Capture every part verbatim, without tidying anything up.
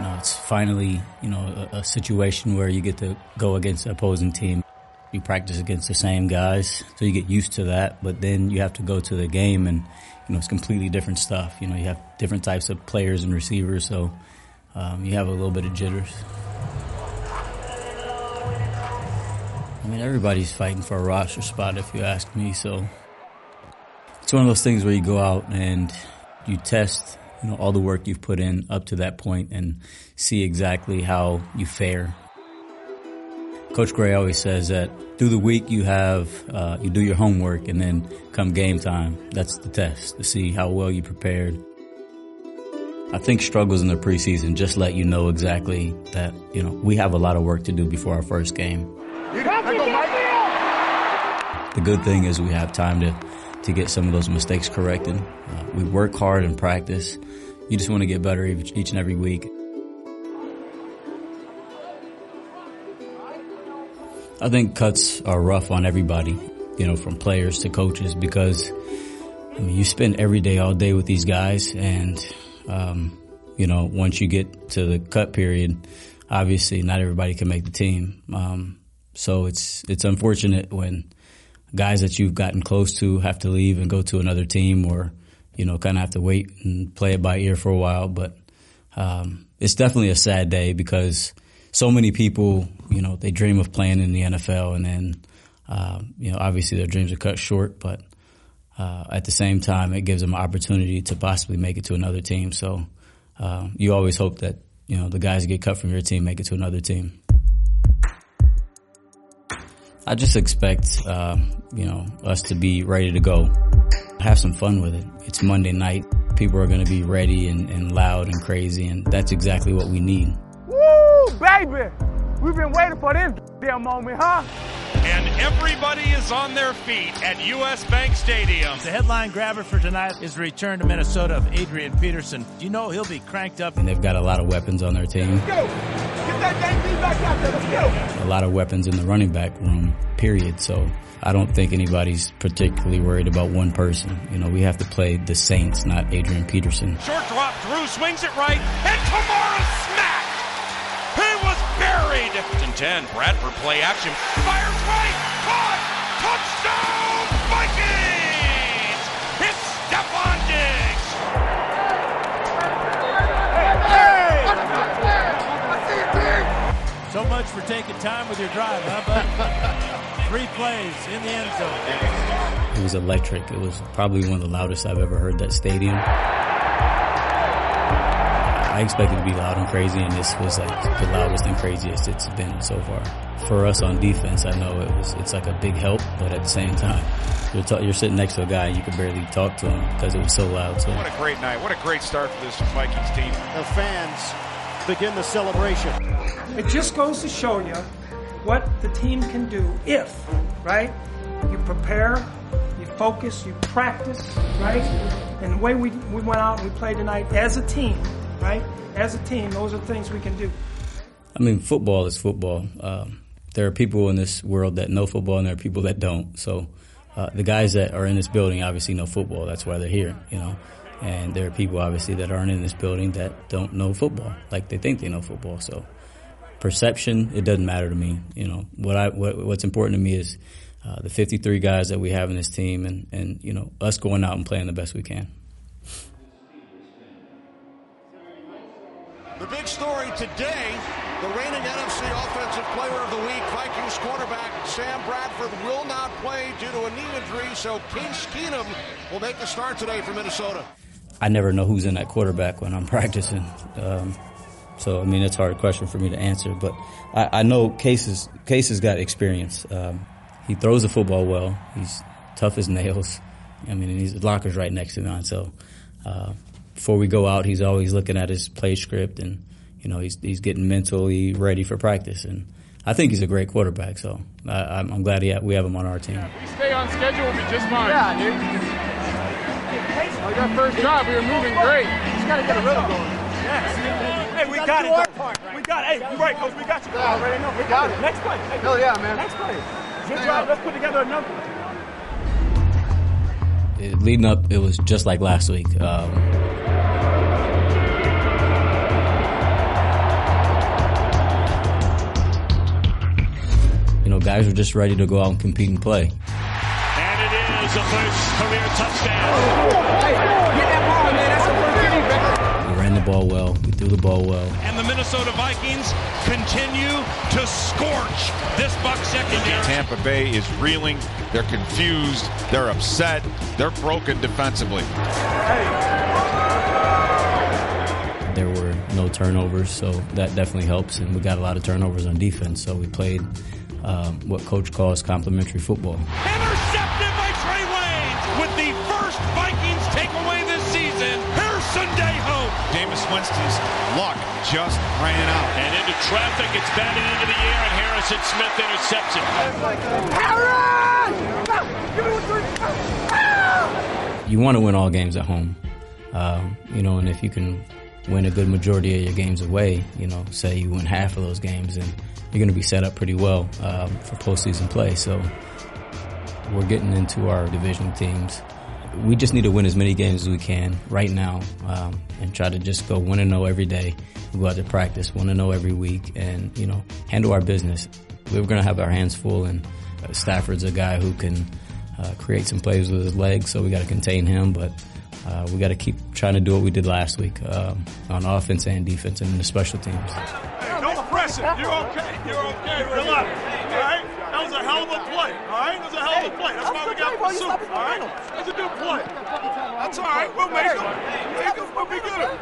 know, it's finally, you know, a, a situation where you get to go against the opposing team. You practice against the same guys, so you get used to that. But then you have to go to the game, and you know, it's completely different stuff. You know, you have different types of players and receivers, so um, you have a little bit of jitters. I mean, everybody's fighting for a roster spot, if you ask me. So it's one of those things where you go out and you test, you know, all the work you've put in up to that point and see exactly how you fare. Coach Gray always says that through the week you have, uh, you do your homework, and then come game time, that's the test to see how well you prepared. I think struggles in the preseason just let you know exactly that, you know, we have a lot of work to do before our first game. The good thing is we have time to, to get some of those mistakes corrected. Uh, we work hard in practice. You just want to get better each, each and every week. I think cuts are rough on everybody, you know, from players to coaches, because, I mean, you spend every day, all day with these guys, and, um, you know, once you get to the cut period, obviously not everybody can make the team. Um, so it's it's unfortunate when guys that you've gotten close to have to leave and go to another team, or, you know, kind of have to wait and play it by ear for a while. But um, it's definitely a sad day, because so many people, you know, they dream of playing in the N F L, and then, uh, you know, obviously their dreams are cut short, but uh, at the same time, it gives them an opportunity to possibly make it to another team. So uh, you always hope that, you know, the guys that get cut from your team make it to another team. I just expect, uh, you know, us to be ready to go. Have some fun with it. It's Monday night. People are going to be ready and, and loud and crazy, and that's exactly what we need. Woo, baby! We've been waiting for this damn moment, huh? And everybody is on their feet at U S Bank Stadium. The headline grabber for tonight is the return to Minnesota of Adrian Peterson. You know he'll be cranked up. And they've got a lot of weapons on their team. Let's go! Get that dang thing back out there, let's go! A lot of weapons in the running back room, period. So I don't think anybody's particularly worried about one person. You know, we have to play the Saints, not Adrian Peterson. Short drop, Drew swings it right, and Kamara smacked! He was buried! And ten, Bradford play action, fires right, caught! Touchdown, Vikings! It's Stephon Diggs! So much for taking time with your drive, huh, bud? Three plays in the end zone. It was electric. It was probably one of the loudest I've ever heard that stadium. I expected to be loud and crazy, and this was like the loudest and craziest it's been so far. For us on defense, I know it was it's like a big help, but at the same time, you're, t- you're sitting next to a guy and you could barely talk to him because it was so loud. So. What a great night. What a great start for this Vikings team. The fans begin the celebration. It just goes to show you what the team can do if, right, you prepare, you focus, you practice, right? And the way we, we went out and we played tonight as a team, right? As a team, those are things we can do. I mean, football is football. Um, there are people in this world that know football, and there are people that don't. So uh, the guys that are in this building obviously know football. That's why they're here, you know. And there are people obviously that aren't in this building that don't know football, like they think they know football. So perception, it doesn't matter to me. You know, what I what, what's important to me is uh, the fifty-three guys that we have in this team, and and you know, us going out and playing the best we can. The big story today, the reigning N F C Offensive Player of the Week, Vikings quarterback Sam Bradford will not play due to a knee injury, so Case Keenum will make the start today for Minnesota. I never know who's in that quarterback when I'm practicing. Um, so, I mean, it's a hard question for me to answer. But I, I know Case, is, Case has got experience. Um, he throws the football well. He's tough as nails. I mean, and his locker's right next to mine. So uh, before we go out, he's always looking at his play script, and, you know, he's he's getting mentally ready for practice. And I think he's a great quarterback. So I, I'm, I'm glad he ha- we have him on our team. We stay on schedule, we'll be just fine. Yeah, dude. Like that first drive, we were moving great. Just got to get a rhythm going. Yes. Hey, we got it. Part, right? We got it. Hey, right, coach, we got you. Yeah, already know. We got it. Next play. Hey, Hell yeah, man. Next play. Good job. Let's put together a number. It, leading up, it was just like last week. Um, guys were just ready to go out and compete and play. And it is a first career touchdown. Hey, get that ball, man. That's a first team, baby. We ran the ball well. We threw the ball well. And the Minnesota Vikings continue to scorch this Buck secondary. Tampa Bay is reeling. They're confused. They're upset. They're broken defensively. There were no turnovers, so that definitely helps. And we got a lot of turnovers on defense, so we played um, what Coach calls complimentary football. Intercepted by Trey Waynes with the first Vikings takeaway this season. Here's Sendejo. Jameis Winston's luck just ran out. And into traffic, it's batted into the air, and Harrison Smith intercepts it. You want to win all games at home, um, you know, and if you can win a good majority of your games away, you know, say you win half of those games, and you're going to be set up pretty well um, for postseason play. So we're getting into our division teams. We just need to win as many games as we can right now, um, and try to just go one and zero every day. We go out to practice one and zero every week, and you know, handle our business. We're going to have our hands full, and uh, Stafford's a guy who can uh, create some plays with his legs, so we got to contain him. But uh, we got to keep trying to do what we did last week um, on offense and defense and in the special teams. Hey, don't press it. You're okay. You're okay. Relax. All right. That was a hell of a play. All right. That was a hell of a play. That's why we got pursuit. All right. That's a good play. That's all right. We'll make them. Make them. We'll be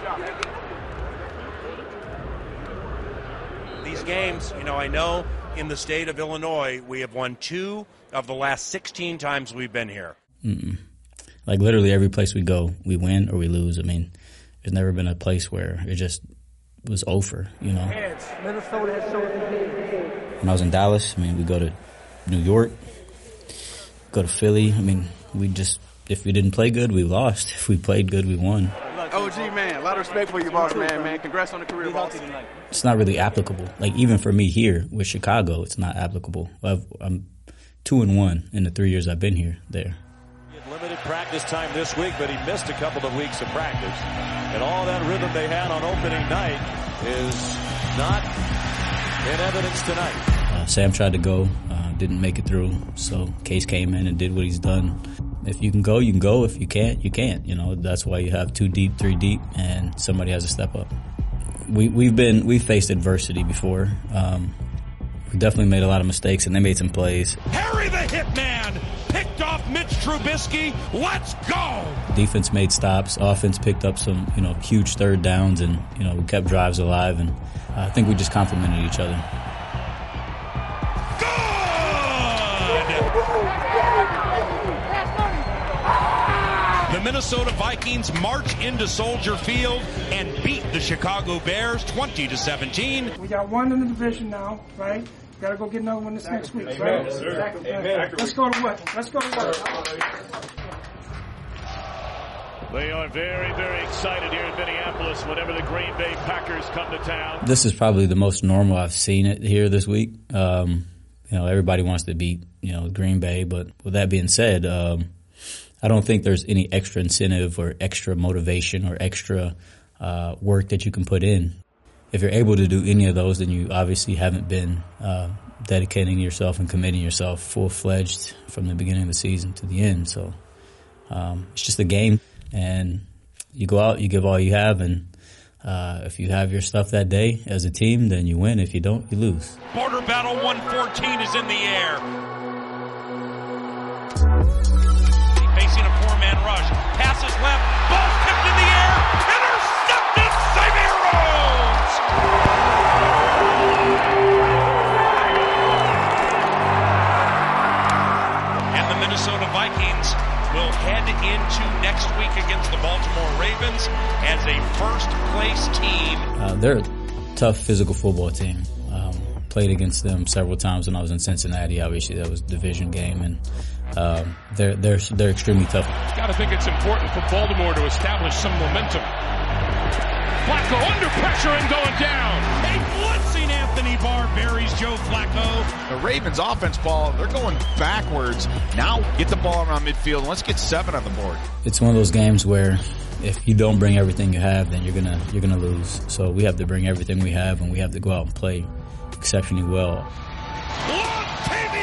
good. These games, you know, I know in the state of Illinois, we have won two of the last sixteen times we've been here. Mm-mm. Like literally every place we go, we win or we lose. I mean, there's never been a place where it just was over, you know. Minnesota has showed. When I was in Dallas, I mean, we go to New York, go to Philly. I mean, we just, if we didn't play good, we lost. If we played good, we won. O G, man, a lot of respect for you, boss, man, man. Congrats on the career, boss. It's not really applicable. Like, even for me here with Chicago, it's not applicable. I've, I'm two and one in the three years I've been here there. He had limited practice time this week, but he missed a couple of weeks of practice. And all that rhythm they had on opening night is not in evidence tonight. Uh, Sam tried to go, uh, didn't make it through. So Case came in and did what he's done. If you can go, you can go. If you can't, you can't. You know, that's why you have two deep, three deep, and somebody has to step up. We, we've been, we've faced adversity before. Um, we definitely made a lot of mistakes, and they made some plays. Harry the Hitman picked off Mitch Trubisky. Let's go. Defense made stops. Offense picked up some, you know, huge third downs, and, you know, we kept drives alive, and I think we just complemented each other. The Minnesota Vikings march into Soldier Field and beat the Chicago Bears twenty to seventeen. We got one in the division now, right? Got to go get another one this next week, right? Yes, sir. Amen. Let's go to what? Let's go to what? They are very, very excited here in Minneapolis whenever the Green Bay Packers come to town. This is probably the most normal I've seen it here this week. Um, you know, everybody wants to beat, you know, Green Bay, but with that being said, um, I don't think there's any extra incentive or extra motivation or extra uh, work that you can put in. If you're able to do any of those, then you obviously haven't been uh, dedicating yourself and committing yourself full-fledged from the beginning of the season to the end. So um, it's just a game, and you go out, you give all you have, and uh, if you have your stuff that day as a team, then you win. If you don't, you lose. Border Battle one fourteen is in the air. Facing a four-man rush. Passes left. Ball tipped in the air. Intercepted. Xavier Rhodes. And the Minnesota Vikings will head into next week against the Baltimore Ravens as a first-place team. Uh, they're a tough physical football team. Um, played against them several times when I was in Cincinnati. Obviously, that was a division game, and Um, they're they're they're extremely tough. Got to think it's important for Baltimore to establish some momentum. Flacco under pressure and going down. A blitzing Anthony Barr buries Joe Flacco. The Ravens offense ball, they're going backwards. Now get the ball around midfield and let's get seven on the board. It's one of those games where if you don't bring everything you have, then you're gonna you're gonna lose. So we have to bring everything we have, and we have to go out and play exceptionally well. Latavius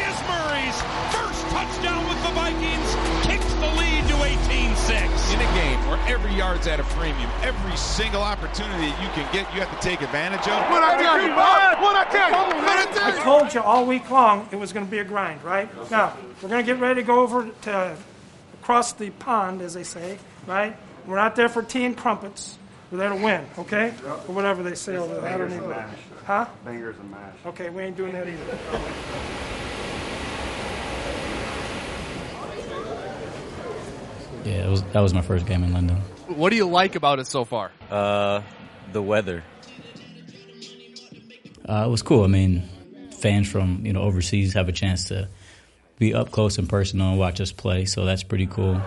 every yard's at a premium. Every single opportunity that you can get, you have to take advantage of. What I tell you, Bob? What I tell you? What I tell you? I told you all week long it was going to be a grind, right? Now, we're going to get ready to go over to across the pond, as they say, right? We're not there for tea and crumpets. We're there to win, okay? Or whatever they say over there. I don't even know. Huh? Fingers and mash. Okay, we ain't doing that either. Yeah, it was, that was my first game in London. What do you like about it so far? Uh, the weather. Uh, it was cool. I mean, fans from, you know, overseas have a chance to be up close and personal and watch us play, so that's pretty cool.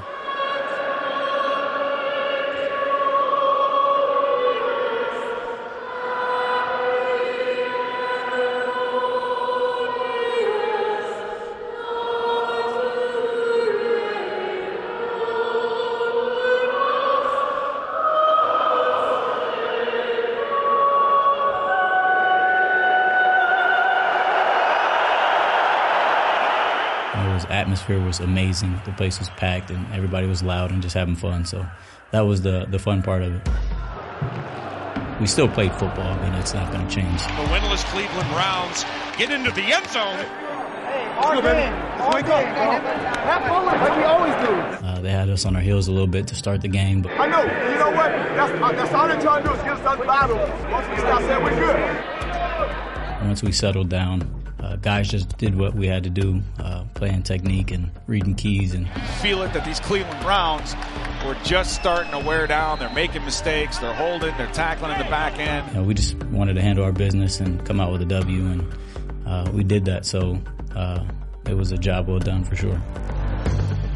Atmosphere was amazing. The place was packed and everybody was loud and just having fun. So that was the, the fun part of it. We still played football. I mean, it's not going to change. The winless Cleveland Browns get into the end zone. Our game. Our game. Have fun like we always do. Uh, they had us on our heels a little bit to start the game. But I know. You know what? That's, uh, that's all they're trying to do is give us that battle. Once we start saying we're good. Once we settled down, Uh, guys just did what we had to do, uh, playing technique and reading keys. And feel it that these Cleveland Browns were just starting to wear down. They're making mistakes. They're holding. They're tackling in the back end. You know, we just wanted to handle our business and come out with a W, and uh, we did that. So uh, it was a job well done for sure.